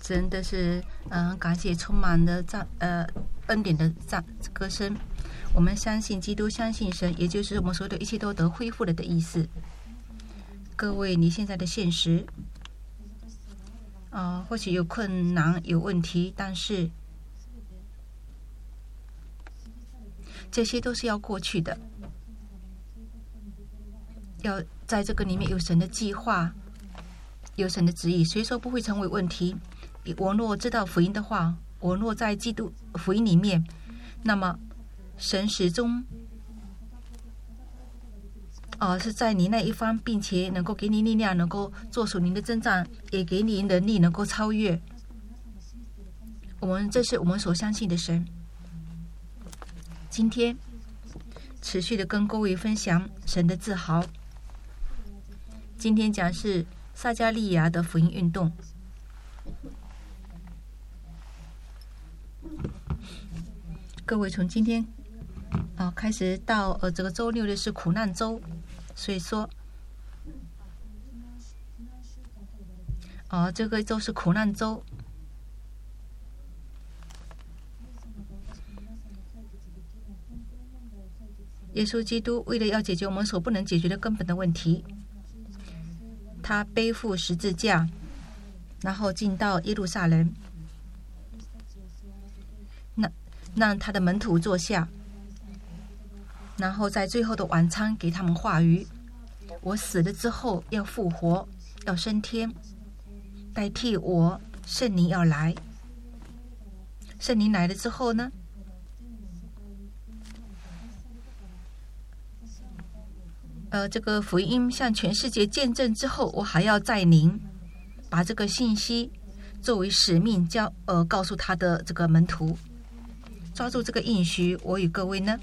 真的是感谢充满了恩典的歌声。我们相信基督，相信神，也就是我们所有的一切都得恢复了的意思。各位，你现在的现实或许有困难有问题，但是这些都是要过去的。要在这个里面有神的计划，有神的旨意，所以说不会成为问题。我若知道福音的话，我若在基督福音里面，那么神始终是在你那一方，并且能够给你力量，能够做属灵的征战，也给你能力能够超越。这是我们所相信的神。今天持续的跟各位分享神的自豪。今天讲是撒加利亚的福音运动。各位，从今天开始到这个周六的是苦难周，所以说这个周是苦难周。耶稣基督为了要解决我们所不能解决的根本的问题，他背负十字架，然后进到耶路撒冷，让他的门徒坐下，然后在最后的晚餐给他们话语：我死了之后要复活，要升天，代替我，圣灵要来。圣灵来了之后呢，这个福音向全世界见证之后，我还要再临，把这个信息作为使命告诉他的这个门徒。抓住这个应许，我与各位呢，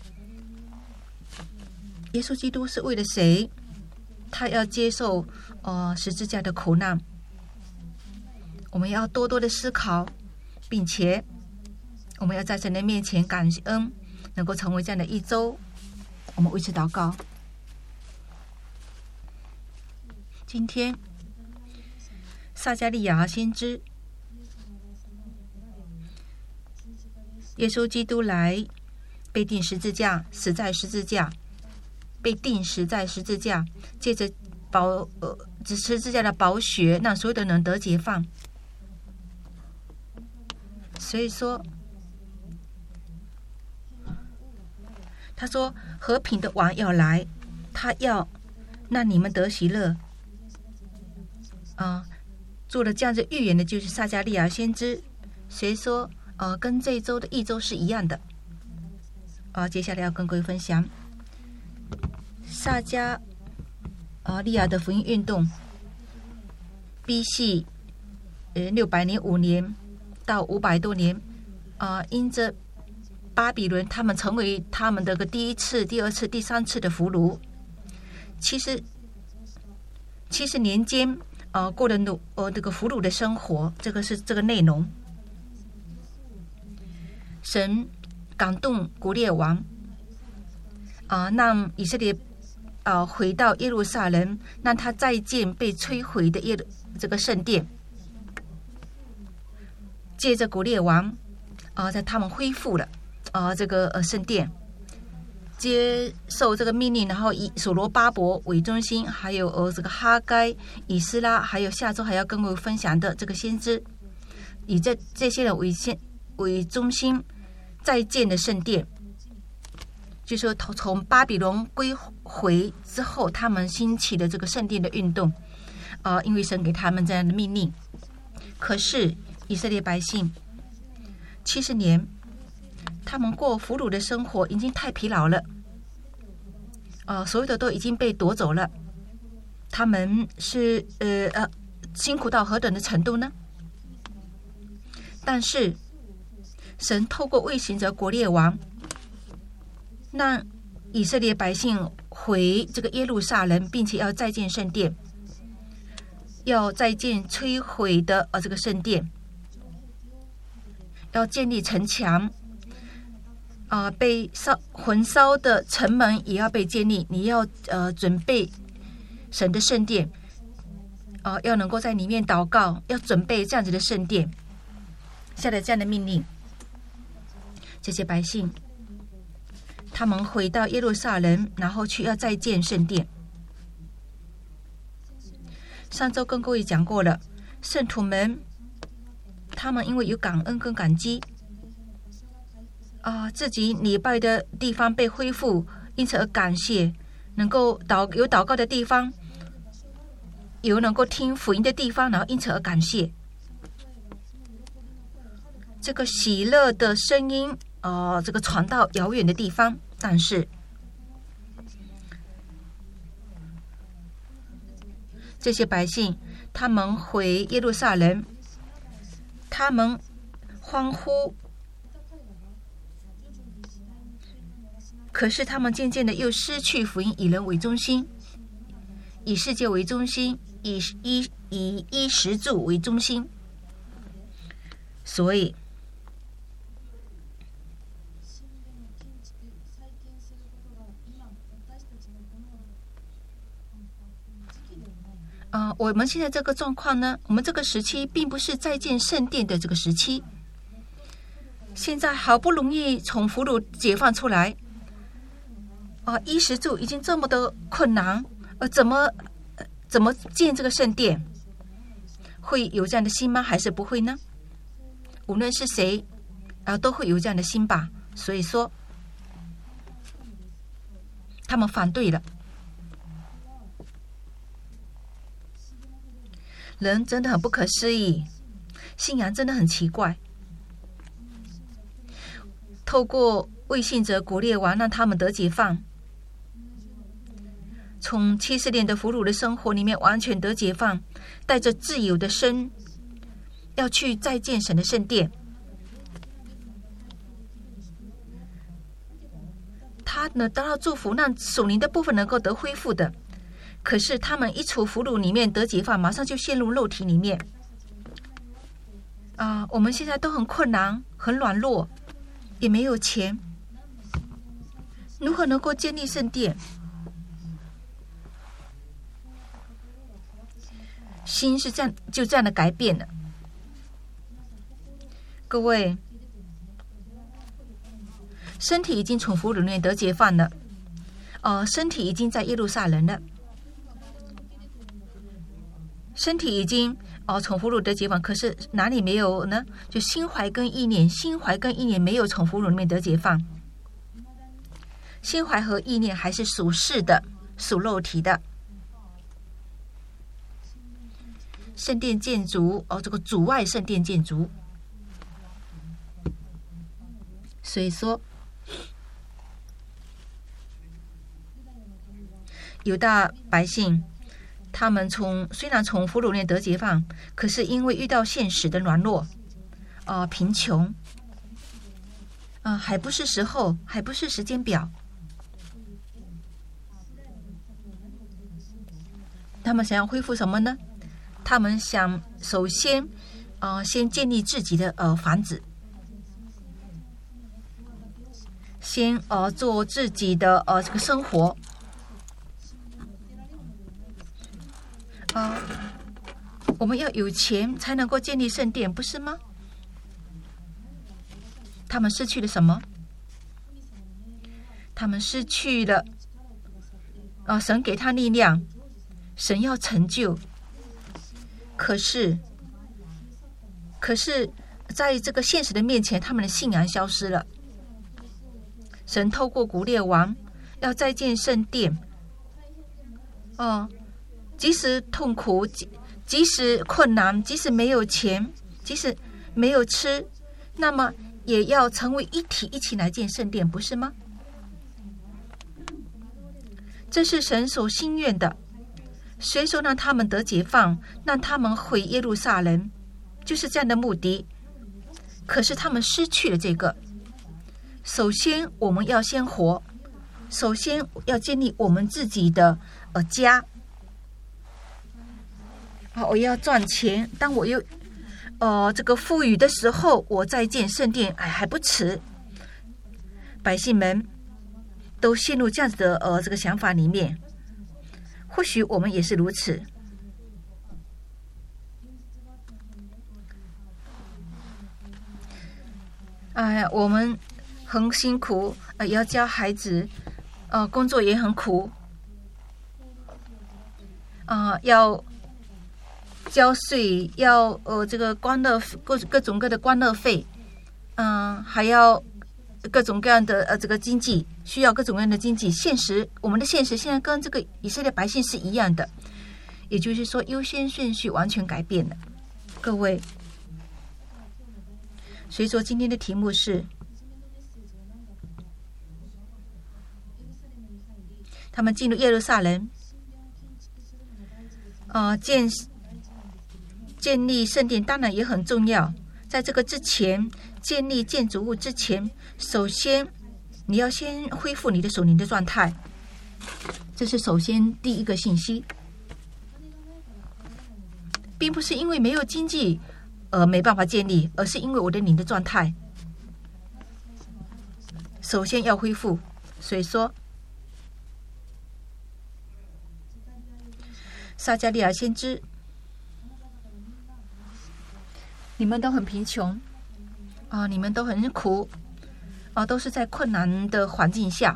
耶稣基督是为了谁？他要接受十字架的苦难。我们要多多的思考，并且我们要在神的面前感恩，能够成为这样的一周。我们为此祷告。今天撒加利亚先知，耶稣基督来，被钉十字架，死在十字架，被钉死在十字架，借着十字架的宝血，让所有的人得解放。所以说，他说和平的王要来，他要让你们得喜乐。做了这样子预言的就是撒加利亚先知。所以说跟这一周的一周是一样的。接下来要跟各位分享撒加利亚的福音运动。BC 605年到500多年，因着巴比伦他们成为他们的个第一次、第二次、第三次的俘虏。70年间过了这个俘虏的生活，这个是这个内容。神感动古列王，让以色列回到耶路撒冷，让他再建被摧毁的这个圣殿。借着古列王在他们恢复了这个圣殿，接受这个命令，然后以所罗巴伯为中心，还有这个哈该、以斯拉，还有下周还要跟我分享的这个先知，以这些人为中心再建的圣殿。就是说从巴比伦归回之后，他们兴起的这个圣殿的运动，因为神给他们这样的命令。可是以色列百姓70年，他们过俘虏的生活已经太疲劳了，所有的都已经被夺走了。他们是辛苦到何等的程度呢？但是神透过卫行者国列王，让以色列百姓回这个耶路撒冷，并且要再建圣殿，要再建摧毁的这个圣殿，要建立城墙，被焚烧的城门也要被建立。你要准备神的圣殿，要能够在里面祷告，要准备这样子的圣殿。 下了这样的命令。这些百姓，他们回到耶路撒冷，然后去要再建圣殿。上周跟各位讲过了，圣徒们他们因为有感恩跟感激自己礼拜的地方被恢复，因此而感谢，能够有祷告的地方，有能够听福音的地方，然后因此而感谢。这个喜乐的声音这个传到遥远的地方，但是这些百姓他们回耶路撒冷，他们欢呼，可是他们渐渐的又失去福音，以人为中心，以世界为中心，以衣食住为中心。所以我们现在这个状况呢，我们这个时期并不是再建圣殿的这个时期。现在好不容易从俘虏解放出来，衣食住已经这么的困难，怎么建这个圣殿？会有这样的心吗？还是不会呢？无论是谁，都会有这样的心吧。所以说，他们反对了。人真的很不可思议，信仰真的很奇怪。透过未信者古列王，让他们得解放，从70年的俘虏的生活里面完全得解放，带着自由的身，要去再建神的圣殿。他呢得到祝福，让属灵的部分能够得恢复的。可是他们一处俘虏里面得解放，马上就陷入肉体里面。我们现在都很困难，很软弱，也没有钱，如何能够建立圣殿？心是就这样的改变了。各位，身体已经从俘虏里面得解放了，身体已经在耶路撒冷了。身体已经从俘虏得解放，可是哪里没有呢？就心怀跟意念没有从俘虏里面得解放。心怀和意念还是属世的，属肉体的。圣殿建筑这个阻碍圣殿建筑。所以说，犹大百姓，他们虽然从俘虏里面得解放，可是因为遇到现实的软弱，贫穷，还不是时候，还不是时间表。他们想要恢复什么呢？他们想首先，先建立自己的房子，先做自己的这个生活。我们要有钱才能够建立圣殿，不是吗？他们失去了什么？他们失去了神给他力量，神要成就。可是在这个现实的面前，他们的信仰消失了。神透过古列王要再建圣殿，即使痛苦，即使困难，即使没有钱，即使没有吃，那么也要成为一体，一起来建圣殿，不是吗？这是神所心愿的。谁说让他们得解放，让他们回耶路撒冷，就是这样的目的。可是他们失去了这个。首先我们要先活，首先要建立我们自己的家。我要赚钱，当我又这个富裕的时候，我再建圣殿，还不迟。百姓们都陷入这样子的这个想法里面，或许我们也是如此。 我们很辛苦，也要教孩子，工作也很苦，要交税，要这个各种各的关乐费，还要各种各样的这个经济，需要各种各样的经济。我们的现实现在跟这个以色列百姓是一样的，也就是说优先顺序完全改变了，各位。所以说今天的题目是他们进入耶路撒冷，建立圣殿当然也很重要。在这个之前，建立建筑物之前，首先你要先恢复你的属灵的状态，这是首先第一个信息，并不是因为没有经济没办法建立，而是因为我的灵的状态首先要恢复。所以说撒迦利亚先知，你们都很贫穷你们都很苦都是在困难的环境下。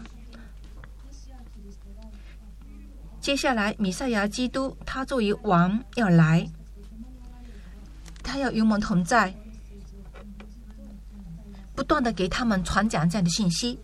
接下来弥赛亚基督他作为王要来，他要与我们同在，不断的给他们传讲这样的信息。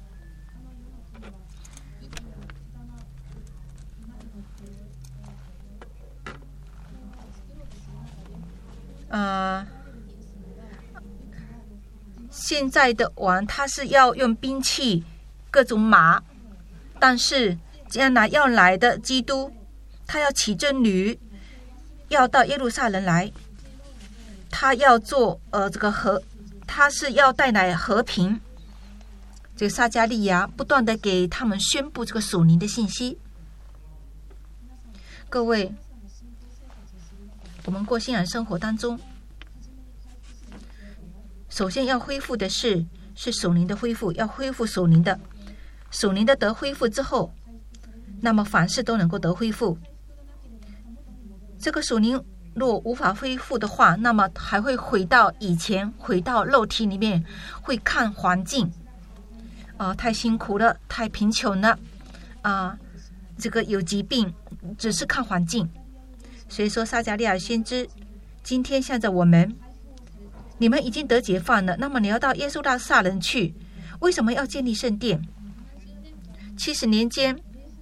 现在的王他是要用兵器，各种马，但是将来要来的基督，他要骑着驴，要到耶路撒冷来，他要做他是要带来和平。这个撒迦利亚不断的给他们宣布这个属灵的信息。各位，我们过信仰生活当中，首先要恢复的是属灵的恢复，要恢复属灵的得恢复之后，那么凡事都能够得恢复。这个属灵若无法恢复的话，那么还会回到以前，回到肉体里面，会看环境太辛苦了，太贫穷了这个有疾病，只是看环境。所以说撒迦利亚先知今天向着我们，你们已经得解放了，那么你要到耶路撒冷去。为什么要建立圣殿？70年间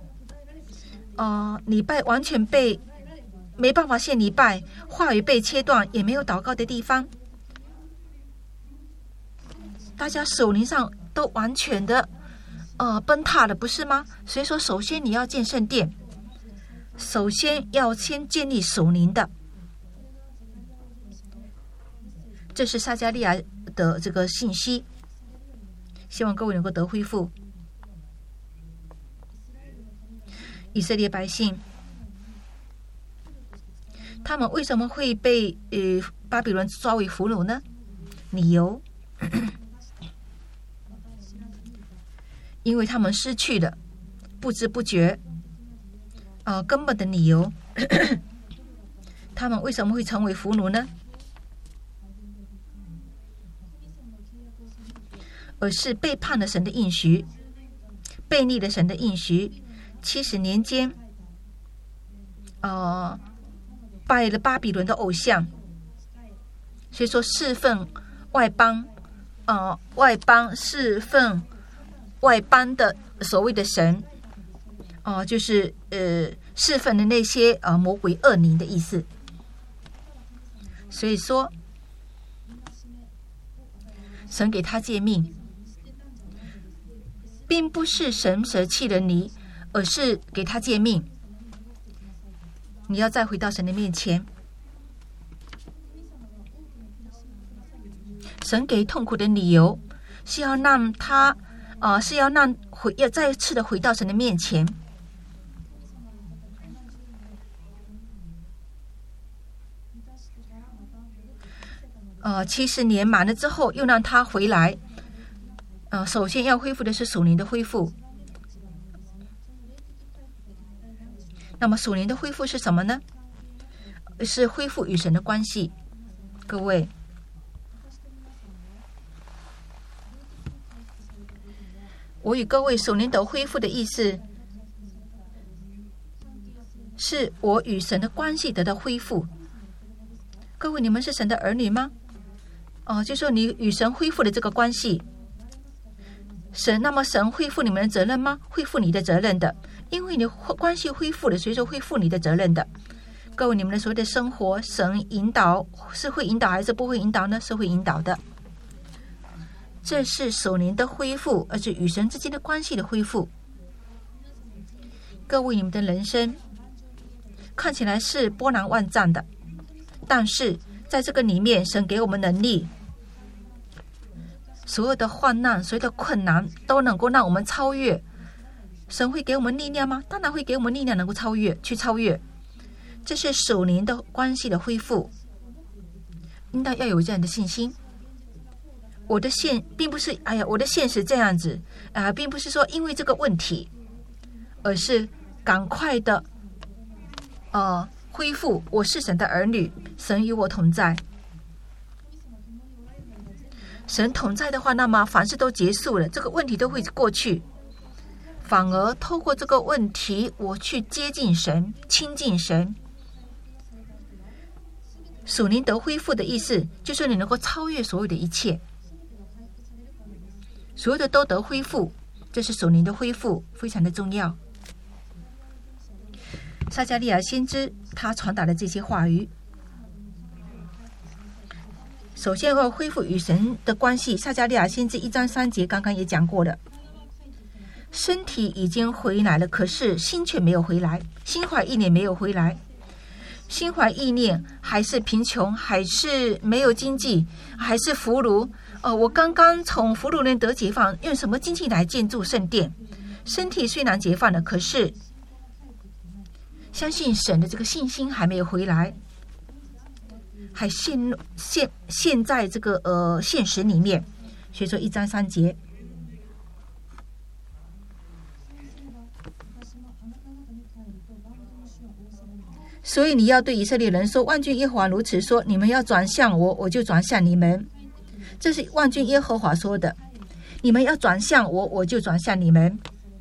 礼拜完全没办法献礼拜，话语被切断，也没有祷告的地方，大家属灵上都完全的崩塌了，不是吗？所以说首先你要建圣殿，首先要先建立属灵的，这是撒迦利亚的这个信息，希望各位能够得恢复。以色列百姓他们为什么会被巴比伦抓为俘虏呢？理由因为他们失去了，不知不觉根本的理由他们为什么会成为俘虏呢？而是背叛了神的应许，背逆了神的应许，70年间拜了巴比伦的偶像，所以说侍奉外邦侍奉外邦的所谓的神就是侍奉的那些魔鬼恶灵的意思。所以说神给他诫命，并不是神舍弃了你，而是给他诫命，你要再回到神的面前。神给痛苦的理由是要让他要再次的回到神的面前。70年满了之后，又让他回来。首先要恢复的是属灵的恢复。那么属灵的恢复是什么呢？是恢复与神的关系。各位， 我与各位属灵的恢复的意思，是我与神的关系得到恢复。各位，你们是神的儿女吗？就说你与神恢复了这个关系。那么神恢复你们的责任吗？恢复你的责任的，因为你关系恢复了，所以说恢复你的责任的。各位，你们的所谓的生活，神引导是会引导还是不会引导呢？是会引导的。这是属灵的恢复，而是与神之间的关系的恢复。各位，你们的人生看起来是波澜万丈的，但是在这个里面，神给我们能力，所有的患难、所有的困难都能够让我们超越。神会给我们力量吗？当然会给我们力量，能够超越。这是属灵的关系的恢复，应当要有这样的信心。我的线并不是我的现实这样子并不是说因为这个问题，而是赶快的恢复。我是神的儿女，神与我同在。神同在的话，那么凡事都结束了，这个问题都会过去。反而透过这个问题，我去接近神、亲近神。属灵得恢复的意思，就是你能够超越所有的一切，所有的都得恢复，这是属灵的恢复，非常的重要。撒迦利亚先知他传达了这些话语。首先要恢复与神的关系，撒迦利亚先知1章3节刚刚也讲过了。身体已经回来了，可是心却没有回来，心怀意念没有回来。心怀意念还是贫穷，还是没有经济，还是俘虏。我刚刚从俘虏人得解放，用什么经济来建筑圣殿？身体虽然解放了，可是相信神的这个信心还没有回来，还陷在这个现实里面。所以说1章3节。所以你要对以色列人说，万军耶和华如此说，你们要转向我，我就转向你们。这是万军耶和华说的，你们要转向我，我就转向你们。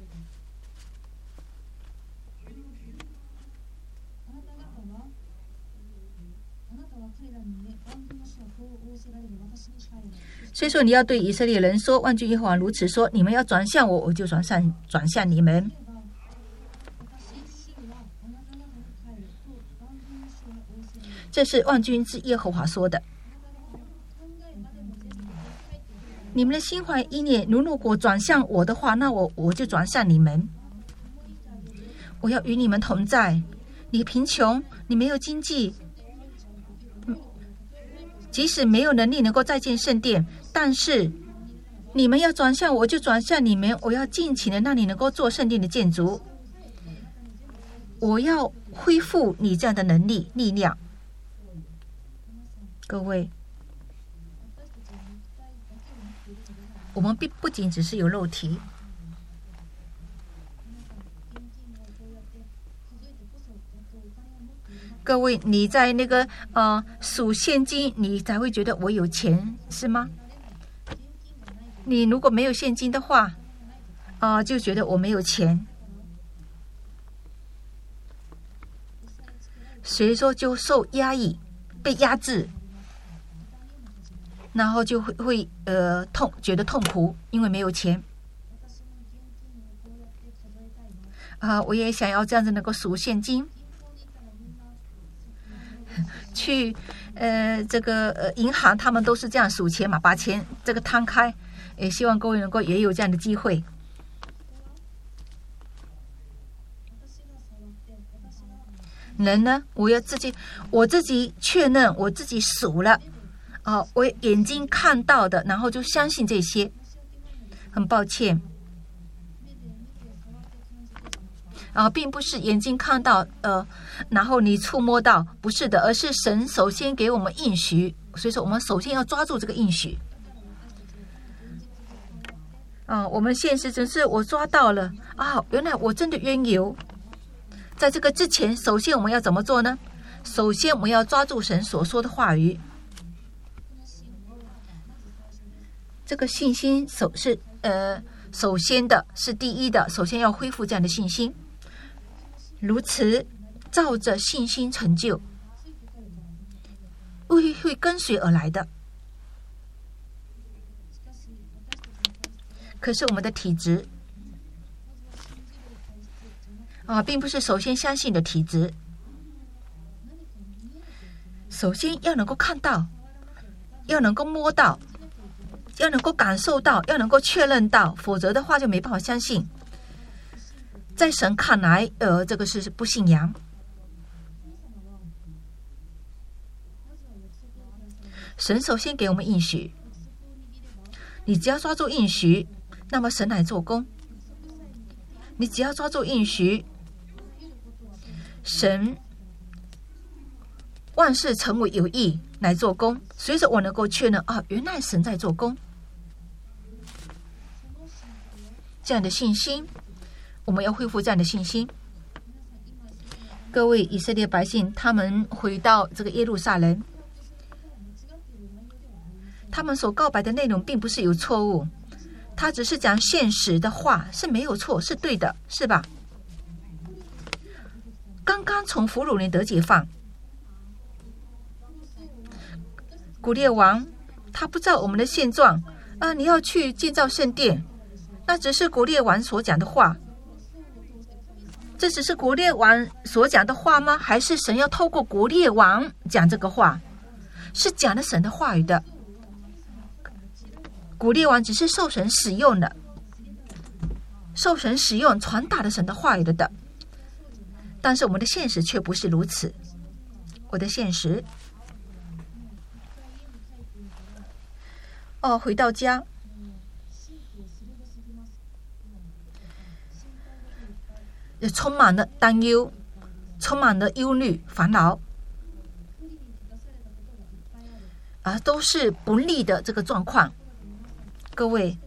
所以说你要对以色列人说，万军耶和华如此说，你们要转向我，我就转向你们。这是万军之耶和华说的。你们的心怀意念如果转向我的话，那我就转向你们。我要与你们同在。你贫穷，你没有经济，即使没有能力能够再建圣殿，但是你们要转向我，就转向你们。我要尽情的让你能够做圣殿的建筑。我要恢复你这样的能力、力量。各位，我们不仅只是有肉体，各位，你在那个数现金，你才会觉得我有钱，是吗？你如果没有现金的话，就觉得我没有钱，所以说就受压抑，被压制。然后就会觉得痛苦，因为没有钱。我也想要这样子能够数现金，去这个银行他们都是这样数钱嘛，把钱这个摊开。也希望各位能够也有这样的机会。人呢，我自己确认，我自己数了。我眼睛看到的，然后就相信这些。很抱歉，并不是眼睛看到，然后你触摸到，不是的，而是神首先给我们应许，所以说我们首先要抓住这个应许。我们现实只是我抓到了，原来我真的冤有。在这个之前，首先我们要怎么做呢？首先我们要抓住神所说的话语。 首先的是第一的，首先要恢复这样的信心。如此，照着信心成就，会跟随而来的。可是我们的体质并不是首先相信的体质，首先要能够看到，要能够摸到，要能够感受到，要能够确认到，否则的话就没办法相信。在神看来，这个是不信仰。神首先给我们应许，你只要抓住应许，那么神来做工。你只要抓住应许，神万事成为有益来做工。随着我能够确认原来神在做工，这样的信心，我们要恢复这样的信心。各位以色列百姓，他们回到这个耶路撒冷，他们所告白的内容并不是有错误，他只是讲现实的话，是没有错，是对的，是吧？刚刚从俘虏里得解放，古列王他不知道我们的现状你要去建造圣殿，那只是古列王所讲的话。这只是古列王所讲的话吗？还是神要透过古列王讲这个话？是讲了神的话语的。古列王只是受神使用的，受神使用传达了神的话语的。但是我们的现实却不是如此。我的现实回到家，也充满了担忧，充满了忧虑、烦恼都是不利的这个状况。各位，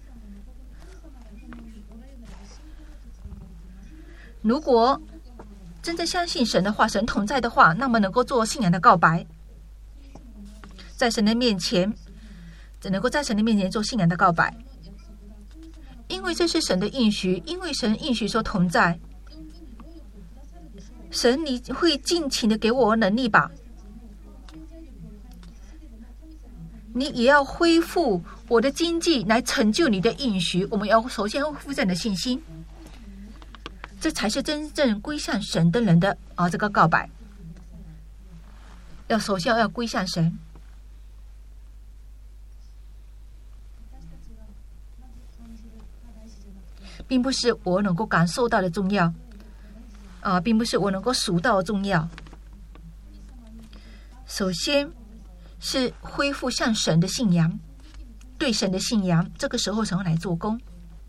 如果真正相信神的话，神同在的话，那么能够做信仰的告白，在神的面前，只能够在神的面前做信仰的告白，因为这是神的应许，因为神应许说同在。神，你会尽情的给我能力吧？你也要恢复我的经济来成就你的应许。我们要首先恢复这样的信心，这才是真正归向神的人的这个告白。首先要归向神，并不是我能够感受到的重要并不是我能够数到的重要。首先是恢复向神的信仰，对神的信仰，这个时候神会来做工。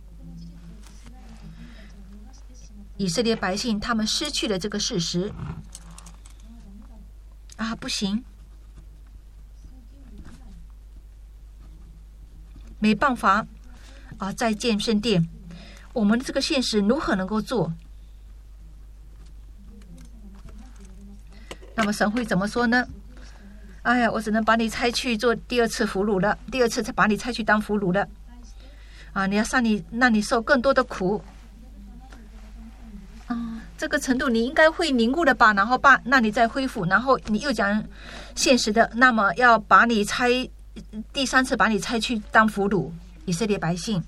以色列百姓他们失去了这个事实不行，没办法再建圣殿，我们的这个现实如何能够做？那么神会怎么说呢？哎呀，我只能把你拆去做第二次俘虏了，第二次才把你拆去当俘虏了你要让你受更多的苦这个程度你应该会领悟的吧？然后那你再恢复，然后你又讲现实的，那么要把你第三次把你拆去当俘虏。以色列百姓，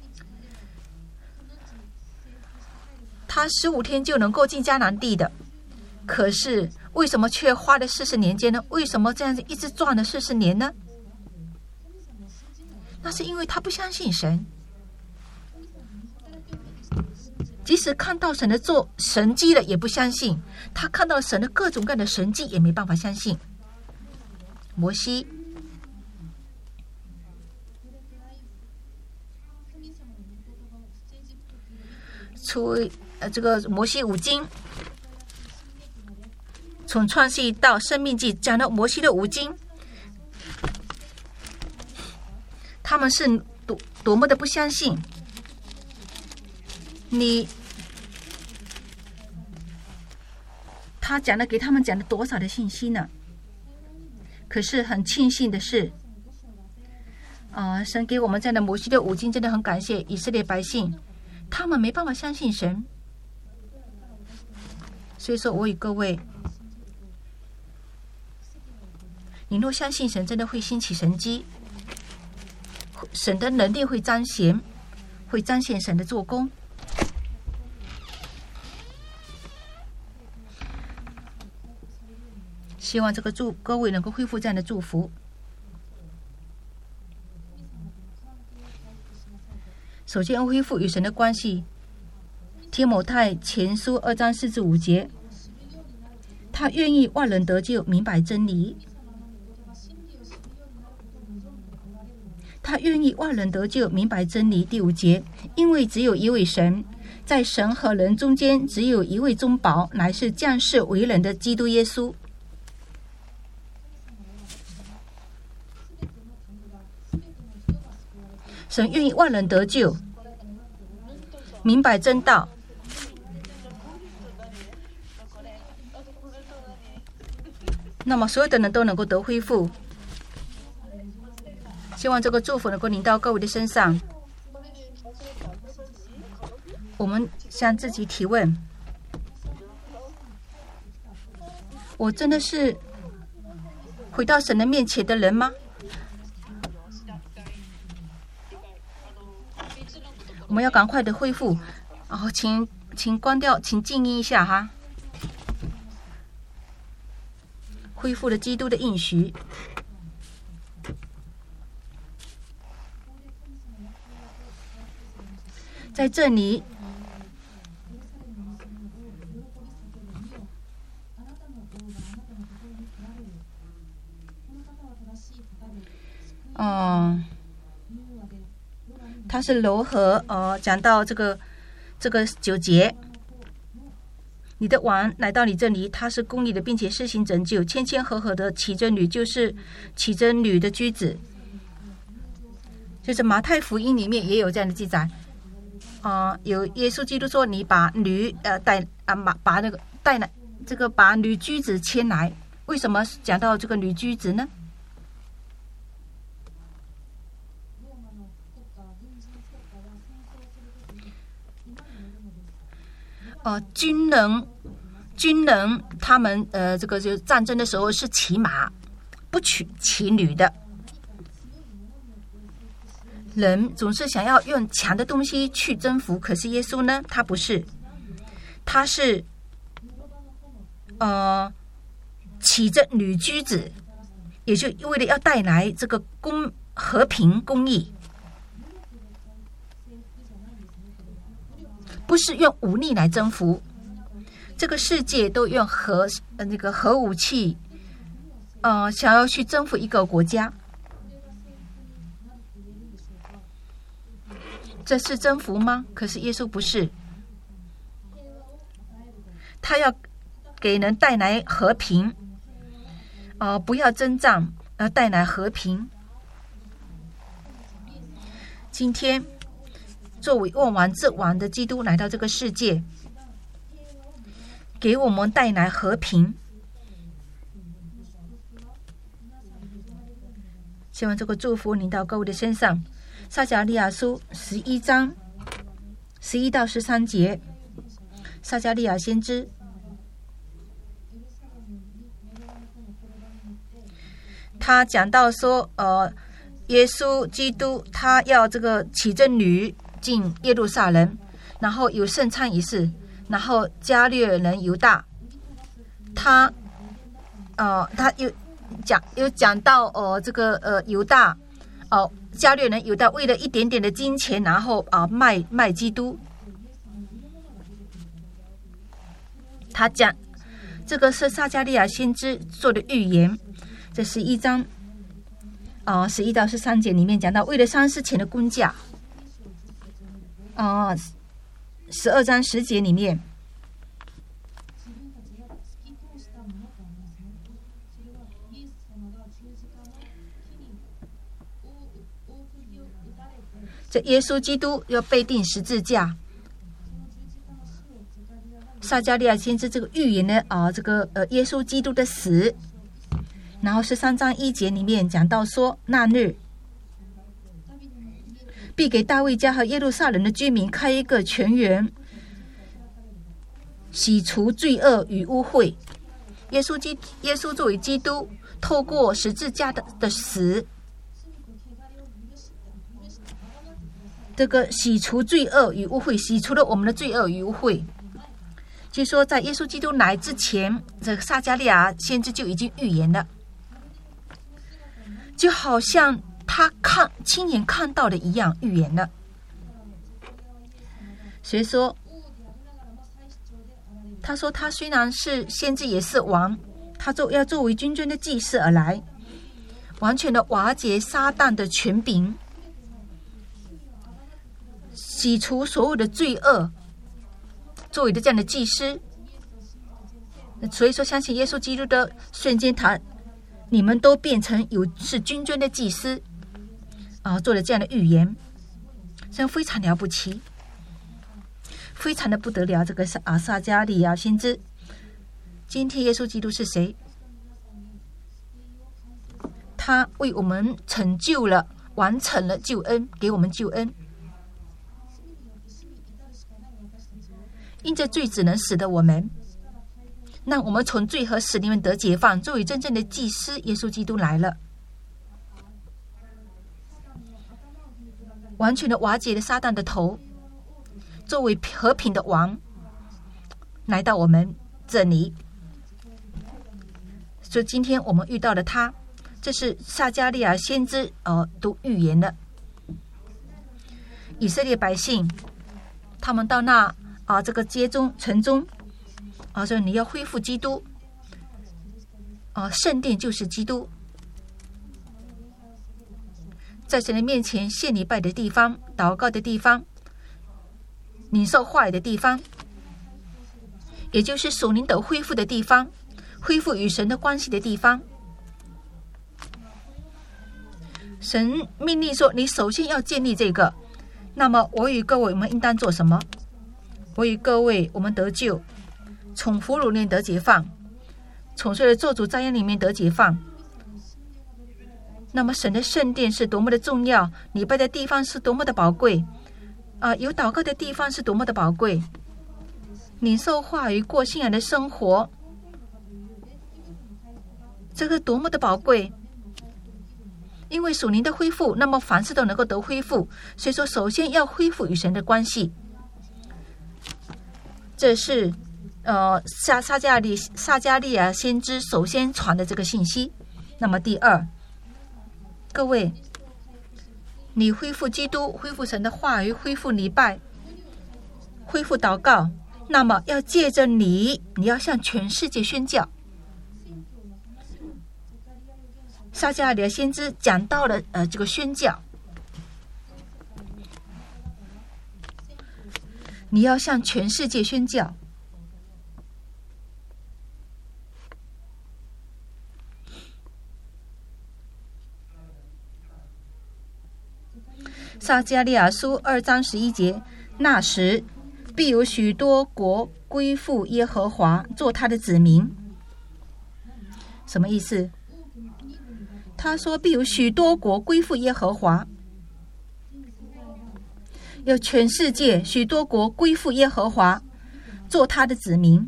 他15天就能够进迦南地的，可是为什么却花了40年间呢？为什么这样子一直转了40年呢？那是因为他不相信神，即使看到神的做神迹了也不相信，他看到神的各种各样的神迹也没办法相信。摩西这个摩西五经，从创世到申命记讲到摩西的五经，他们是多么的不相信他给他们讲了多少的信息呢？可是很庆幸的是， 神给我们这样的摩西的五经，真的很感谢以色列百姓，他们没办法相信神。所以说我与各位，你若相信神，真的会兴起神迹，神的能力会彰显神的做工。希望这个各位能够恢复这样的祝福。首先要恢复与神的关系。提摩太前书2章4至5节，他愿意万人得救，明白真理。他愿意万人得救，明白真理。第5节，因为只有一位神，在神和人中间只有一位中保，乃是降世为人的基督耶稣。神愿意万人得救，明白真道。那么所有的人都能够得恢复。希望这个祝福能够临到各位的身上。我们向自己提问：我真的是回到神的面前的人吗？我们要赶快的恢复。然后请关掉，请静音一下哈。恢复了基督的应许。在这里，他是柔和讲到这个9节。你的王来到你这里，他是公义的，并且施行拯救，谦谦和和的起真女，就是起真女的居子。就是马太福音里面也有这样的记载。有耶稣基督说：“你把女把那个带来，这个把女居子牵来。”为什么讲到这个女居子呢？军人他们这个就战争的时候是骑马，不骑驴的。人总是想要用强的东西去征服，可是耶稣呢，他不是，他是骑着女居子，也就为了要带来这个和平公义，不是用武力来征服。这个世界都用核武器，想要去征服一个国家，这是征服吗？可是耶稣不是，他要给人带来和平，不要征战，带来和平。今天作为万王之王的基督来到这个世界，给我们带来和平。希望这个祝福临到各位的身上。撒迦利亚书11章11到13节，撒迦利亚先知，他讲到说，耶稣基督他要这个起真女进耶路撒冷，然后有圣餐仪式，然后加略人犹大，他有讲到这个犹大加略人犹大为了一点点的金钱，然后卖基督。他讲这个是撒迦利亚先知做的预言，这11章11到13节里面讲到，为了30钱的工价。12章10节里面，这耶稣基督要被钉十字架。撒迦利亚先知这个预言呢，耶稣基督的死。然后13章1节里面讲到说，那日必给大卫家和耶路撒冷的居民开一个泉源，洗除罪恶与污秽。耶稣作为基督，透过十字架的死，这个洗除罪恶与污秽，洗除了我们的罪恶与污秽。据说在耶稣基督来之前，这个撒迦利亚先知就已经预言了，就好像他亲眼看到的一样预言了。所以说，他说他虽然是先知也是王，他要作为君尊的祭司而来，完全的瓦解撒旦的权柄，洗除所有的罪恶，作为的这样的祭司。所以说相信耶稣基督的瞬间，你们都变成是君尊的祭司做了这样的预言，这样非常了不起，非常的不得了。这个撒迦利亚先知，今天耶稣基督是谁？他为我们成就了，完成了救恩，给我们救恩。因着罪只能死的我们，让我们从罪和死里面得解放。作为真正的祭司，耶稣基督来了，完全的瓦解了撒旦的头，作为和平的王来到我们这里。所以今天我们遇到了他，这是撒迦利亚先知都预言了。以色列百姓他们到那这个街中城中说你要恢复基督圣殿就是基督，在神的面前献礼拜的地方，祷告的地方，领受话语的地方，也就是属灵的恢复的地方，恢复与神的关系的地方。神命令说你首先要建立这个，那么我与各位我们应当做什么？我与各位我们得救，从俘虏里面得解放，从所有的咒诅灾殃里面得解放。那么神的圣殿是多么的重要，礼拜的地方是多么的宝贵有祷告的地方是多么的宝贵，领受话语，过信仰的生活，这个多么的宝贵。因为属灵的恢复，那么凡事都能够得恢复，所以说首先要恢复与神的关系。这是撒迦利亚先知首先传的这个信息。那么第二，各位，你恢复基督，恢复神的话语，恢复礼拜，恢复祷告，那么要借着你要向全世界宣教。撒迦利亚先知讲到了这个宣教，你要向全世界宣教。撒迦利亚书2章11节，那时必有许多国归附耶和华，做他的子民。什么意思？他说必有许多国归附耶和华，有全世界许多国归附耶和华，做他的子民。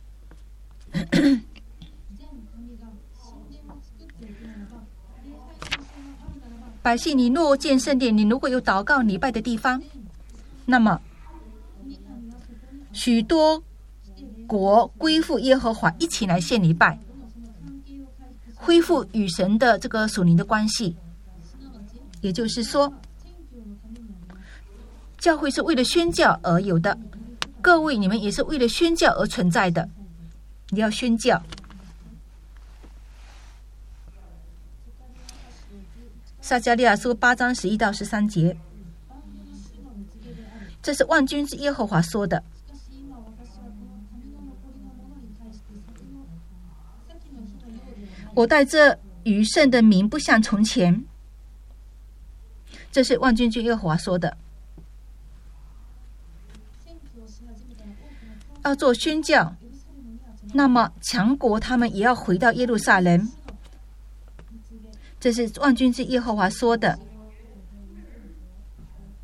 百姓，你若建圣殿，你如果有祷告礼拜的地方，那么许多国归附耶和华，一起来献礼拜，恢复与神的这个属灵的关系。也就是说，教会是为了宣教而有的，各位你们也是为了宣教而存在的，你要宣教。撒迦利亚书8章11到13节，这是万军之耶和华说的。我带这余剩的民不像从前，这是万军之耶和华说的。要做宣教，那么强国他们也要回到耶路撒冷，这是万军之耶和华说的。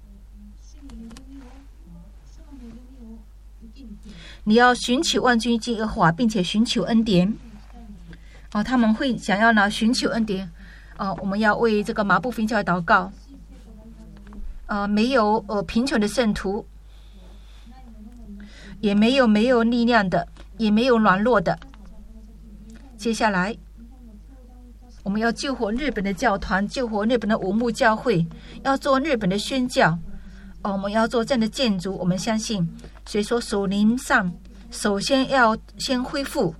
你要寻求万军之耶和华，并且寻求恩典。他们会想要呢寻求恩典。我们要为这个马布福音教会祷告。没有贫穷的圣徒，也没有力量的，也没有软弱的。接下来我们要救活日本的教团，救活日本的五木教会，要做日本的宣教。我们要做这样的建筑。我们相信，所以说属灵上首先要先恢复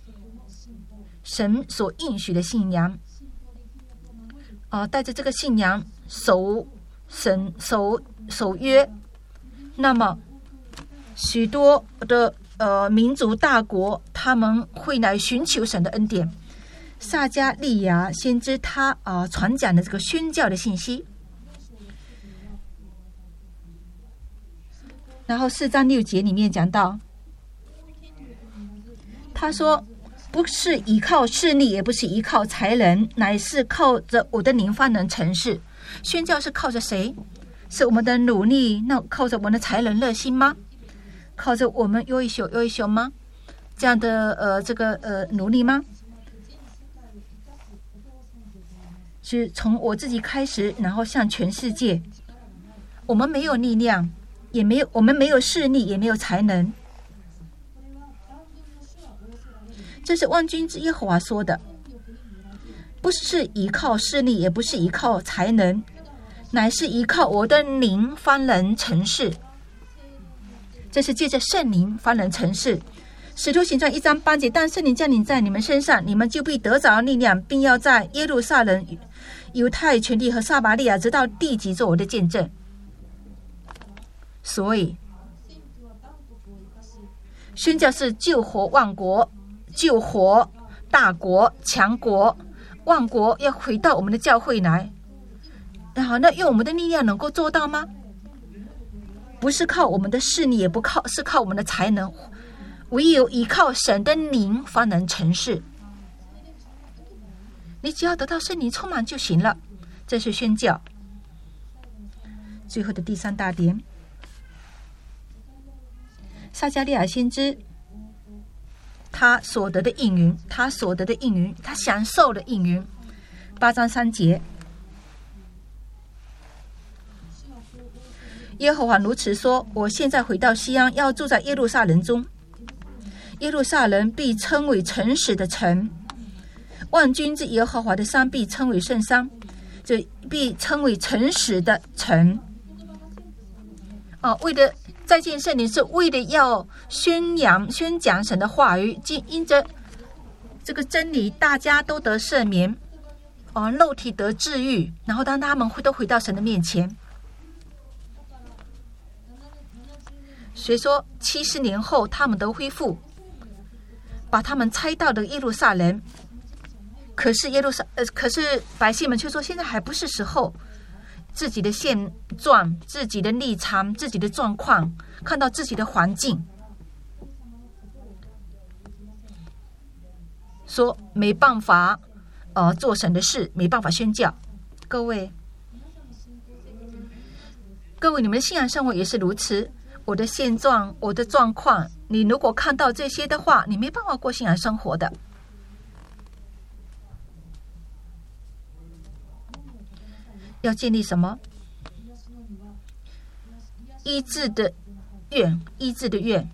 神所应许的信仰。带着这个信仰守约，那么许多的民族大国他们会来寻求神的恩典。撒迦利亚先知他传讲的这个宣教的信息，然后4章6节里面讲到，他说不是依靠势力，也不是依靠才能，乃是靠着我的灵方能成事。宣教是靠着谁？是我们的努力？那靠着我们的才能热心吗？靠着我们优一宿吗？这样的努力吗？是从我自己开始，然后向全世界。我们没有力量，我们没有势力，也没有才能。这是万军之耶和华说的，不是依靠势力，也不是依靠才能，乃是依靠我的灵方能成事。这是借着圣灵方能成事。使徒行传1章8节，当圣灵降临在你们身上，你们就必得着力量，并要在耶路撒冷、犹太全地和撒玛利亚直到地极做我的见证。所以宣教是救活万国，救活大国强国，万国要回到我们的教会来。然后那用我们的力量能够做到吗？不是靠我们的势力，也不是靠我们的才能，唯有依靠神的灵方能成事。你只要得到圣灵充满就行了。这是宣教。最后的第3大点，撒迦利亚先知他所得的应允，他享受的应允。8章3节，耶和华如此说：我现在回到西安，要住在耶路撒冷中。耶路撒冷必称为诚实的城，万军之耶和华的山必称为圣山，这必称为诚实的城。为的再见圣灵，是为了要宣讲神的话语，因着这个真理，大家都得赦免，肉体得治愈，然后当他们都回到神的面前。所以说70年后他们都恢复，把他们拆到的耶路撒冷。可是百姓们却说，现在还不是时候。自己的现状，自己的立场，自己的状况，看到自己的环境，说没办法做神的事，没办法宣教。各位，你们的信仰生活也是如此。我的现状，我的状况，你如果看到这些的话，你没办法过信仰生活的。要建立什么？医治的愿。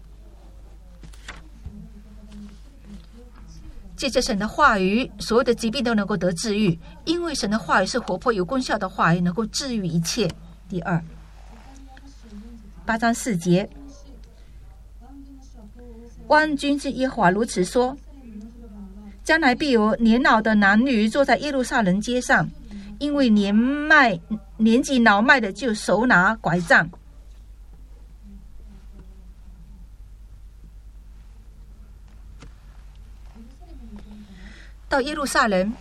借着神的话语，所有的疾病都能够得治愈，因为神的话语是活泼有功效的话语，能够治愈一切。第2， 8章4节，万军之耶和华如此说：将来必有年老的男女坐在耶路撒冷街上，因为年纪老迈的就手拿拐杖。到耶路撒冷，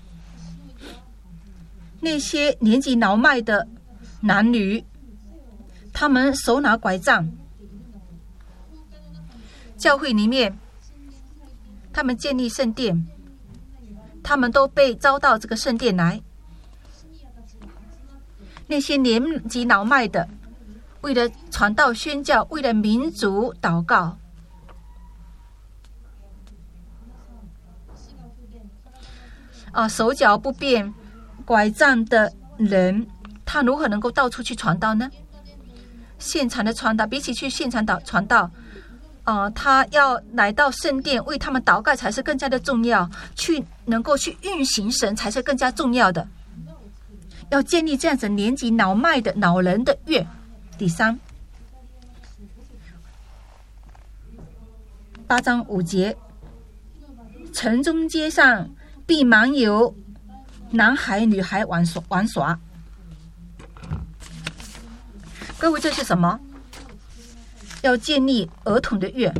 那些年纪老迈的男女，他们手拿拐杖。教会里面，他们建立圣殿，他们都被招到这个圣殿来。那些年纪老迈的，为了传道宣教，为了民族祷告， 手脚不便、拐杖的人，他如何能够到处去传道呢？现场的传道，比起去现场传道，他要来到圣殿为他们祷告才是更加的重要，能够去运行神才是更加重要的。要建立这样子年纪老迈的老人的愿。第三，8章5节，城中街上必满有男孩女孩玩耍。各位，这是什么？要建立儿童的愿。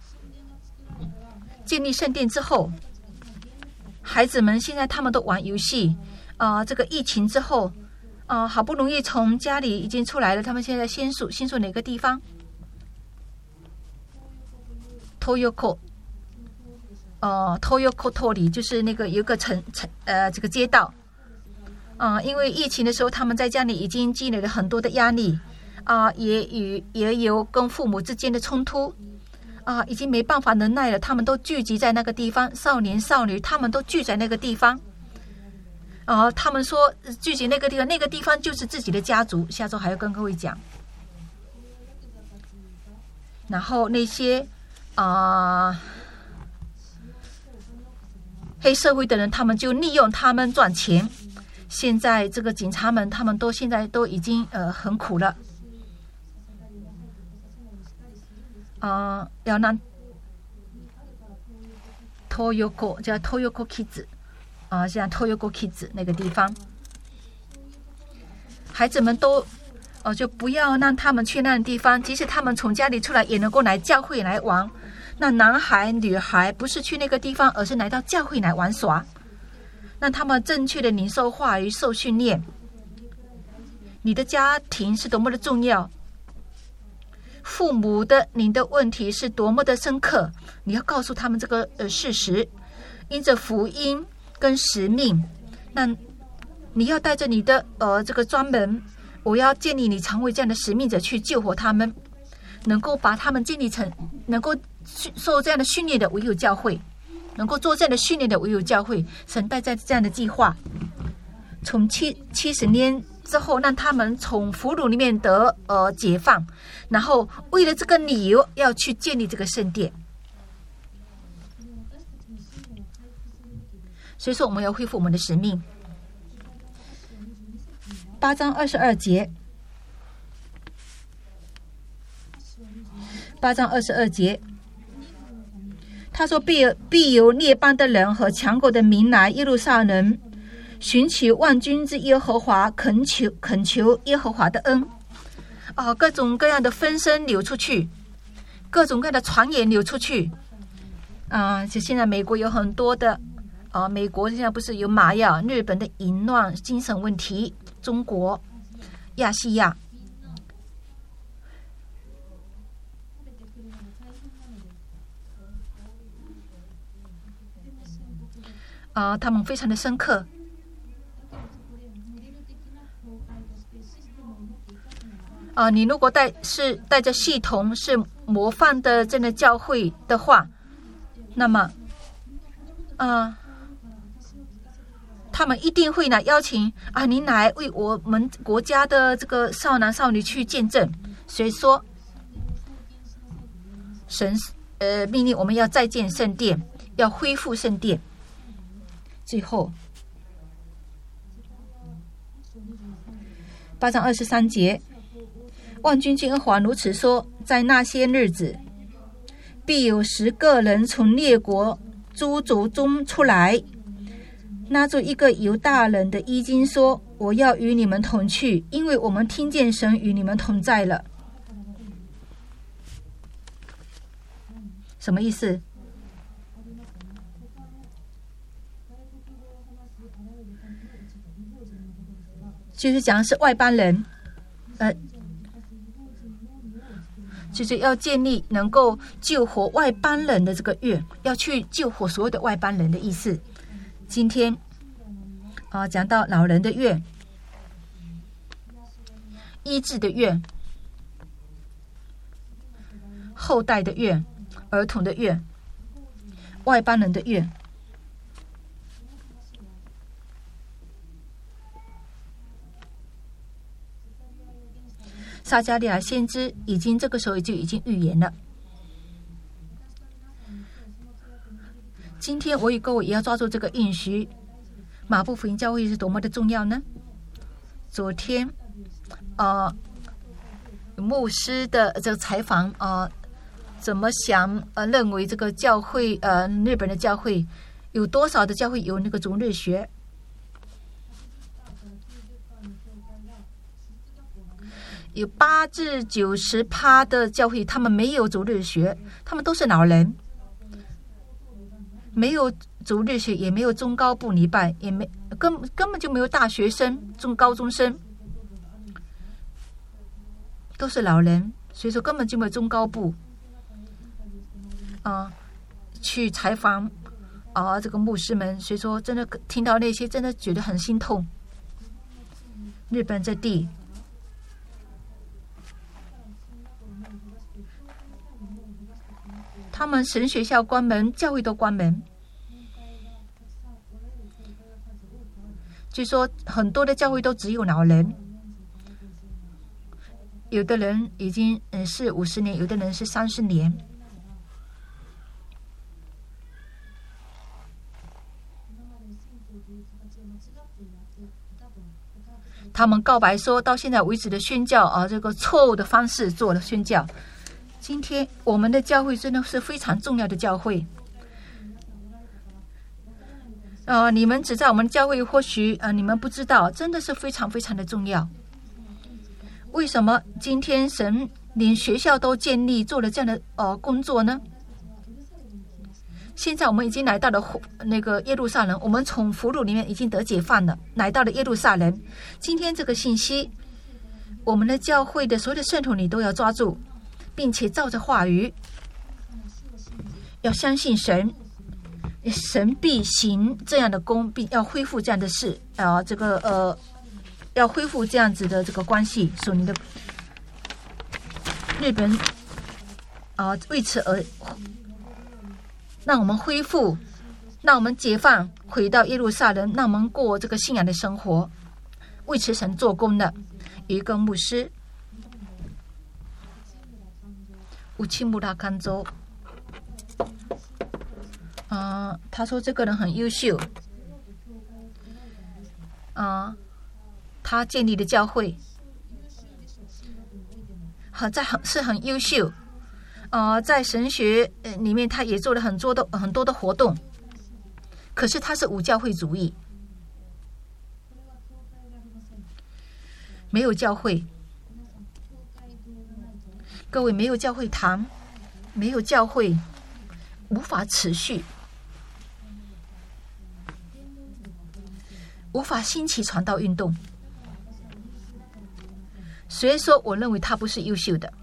建立圣殿之后，孩子们现在他们都玩游戏。这个疫情之后，好不容易从家里已经出来了，他们现在先数哪个地方？Toyoko Tori 就是那个有个这个街道。因为疫情的时候，他们在家里已经积累了很多的压力。也有跟父母之间的冲突，已经没办法忍耐了，他们都聚集在那个地方，少年少女他们都聚在那个地方，他们说聚集那个地方，那个地方就是自己的家族，下周还要跟各位讲。然后那些黑社会的人，他们就利用他们赚钱。现在这个警察们，他们现在都已经很苦了。要让 Toyoko 叫 Toyoko Kids， 像 Toyoko Kids 那个地方，孩子们都就不要让他们去那个地方，即使他们从家里出来，也能够来教会来玩。那男孩女孩不是去那个地方，而是来到教会来玩耍，让他们正确的领受话语，受训练。你的家庭是多么的重要，父母的您的问题是多么的深刻，你要告诉他们这个事实，因着福音跟使命，那你要带着你的这个专门，我要建立你成为这样的使命者，去救活他们，能够把他们建立成能够受这样的训练的唯有教会，能够做这样的训练的唯有教会。神带在这样的计划，从70年之后，让他们从俘虏里面得解放，然后为了这个理由要去建立这个圣殿。所以说我们要恢复我们的使命。8章22节，8章22节，他说必有列邦的人和强国的民来耶路撒冷，寻求万军之耶和华，恳求耶和华的恩。各种各样的风声流出去，各种各样的传言流出去。就现在美国有很多的美国现在不是有麻药，日本的淫乱、精神问题，中国、亚细亚。他们非常的深刻。你如果带着系统是模范的真的教会的话，那么他们一定会来邀请您来为我们国家的这个少男少女去见证。所以说神命令我们要再建圣殿，要恢复圣殿。最后8章23节，万军之耶和华如此说，在那些日子，必有10个人从列国诸族中出来，拉住一个犹大人的衣襟，说：我要与你们同去，因为我们听见神与你们同在了。什么意思？就是讲的是外邦人，就是要建立能够救活外邦人的这个愿，要去救活所有的外邦人的意思。今天讲到老人的愿、医治的愿、后代的愿、儿童的愿、外邦人的愿。 撒迦利亚先知这个时候就已经预言了。今天我与各位也要抓住这个应许。马布福音教会是多么的重要呢？昨天牧师的这个采访怎么想认为这个教会日本的教会有多少的教会有那个主日学？有8至90%的教会他们没有主日学，他们都是老人，没有主日学，也没有中高部礼拜，也根本就没有大学生、高中生，都是老人，所以说根本就没有中高部去采访这个牧师们，所以说真的听到那些真的觉得很心痛。日本这地他们神学校关门，教会都关门，据说很多的教会都只有老人，有的人已经是50年，有的人是30年。他们告白说到现在为止的宣教这个错误的方式做了宣教。今天我们的教会真的是非常重要的教会你们只在我们教会，或许你们不知道，真的是非常非常的重要。为什么今天神连学校都建立做了这样的工作呢？现在我们已经来到了那个耶路撒冷，我们从俘虏里面已经得解放了，来到了耶路撒冷。今天这个信息，我们的教会的所有的圣徒你都要抓住，并且照着话语，要相信神，神必行这样的功，必要恢复这样的事要恢复这样子的这个关系。属你的日本为此而让我们恢复，让我们解放，回到耶路撒冷，让我们过这个信仰的生活。为此神做工的有一个牧师内村勘三，他说这个人很优秀他建立的教会是很优秀在神学里面他也做了很多的活动，可是他是无教会主义，没有教会。各位，没有教会堂，没有教会无法持续，无法兴起传道运动。所以说我认为他不是优秀的。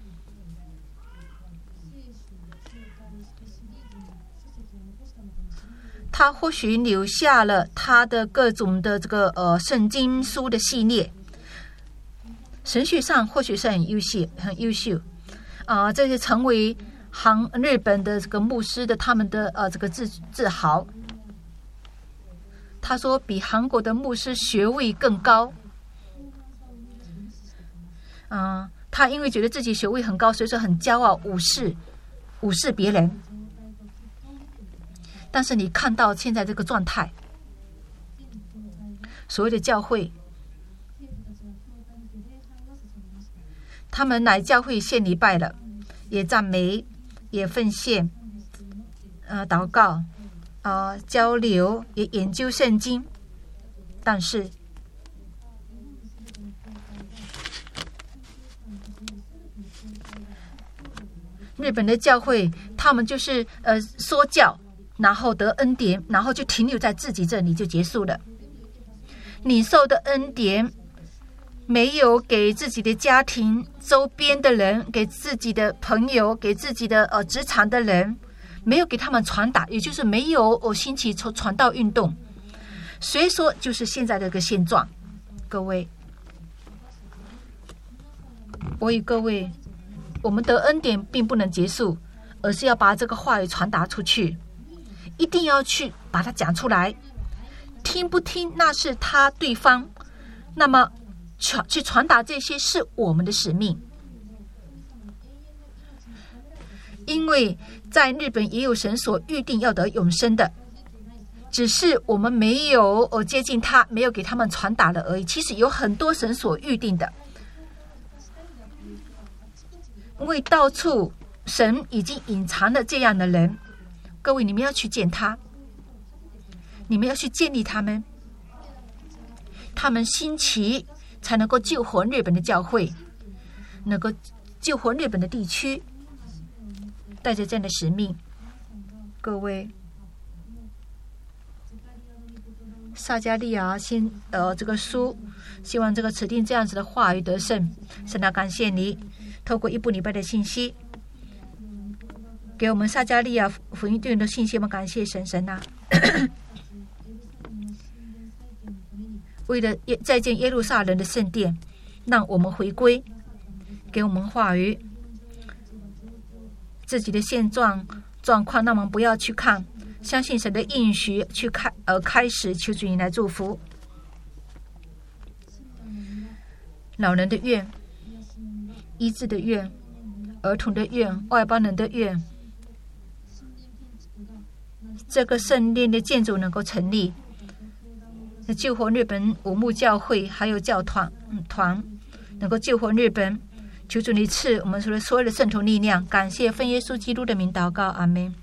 他或许留下了他的各种的这个圣经书的系列，神学上或许是很优秀这些成为日本的这个牧师的他们的这个自豪。他说比韩国的牧师学位更高他因为觉得自己学位很高，所以说很骄傲，无视别人。但是你看到现在这个状态，所谓的教会，他们来教会献礼拜了，也赞美，也奉献祷告交流，也研究圣经，但是日本的教会他们就是说教，然后得恩典，然后就停留在自己这里就结束了。你受的恩典没有给自己的家庭周边的人，给自己的朋友，给自己的职场的人，没有给他们传达，也就是没有兴起传道运动。所以说就是现在这个现状。各位，我与各位，我们得恩典并不能结束，而是要把这个话语传达出去，一定要去把它讲出来。听不听那是对方，那么去传达这些是我们的使命。因为在日本也有神所预定要得永生的，只是我们没有接近他，没有给他们传达了而已。其实有很多神所预定的，因为到处神已经隐藏了这样的人。各位，你们要去见他，你们要去建立他们，他们兴起才能够救活日本的教会，能够救活日本的地区。带着这样的使命，各位，撒迦利亚这个书，希望这个指定这样子的话语得胜。神啊，感谢你透过一部礼拜的信息给我们撒迦利亚福音对应的信息，我们感谢神。神啊为了再建耶路撒冷的圣殿，让我们回归，给我们话语，自己的现状况，那我们不要去看，相信神的应许，去开始求主你来祝福。老人的愿，医治的愿，儿童的愿，外邦人的愿，这个圣殿的建筑能够成立，救活日本五木教会还有教团能够救活日本。求主你赐我们所有的圣徒力量，感谢奉耶稣基督的名祷告，阿们。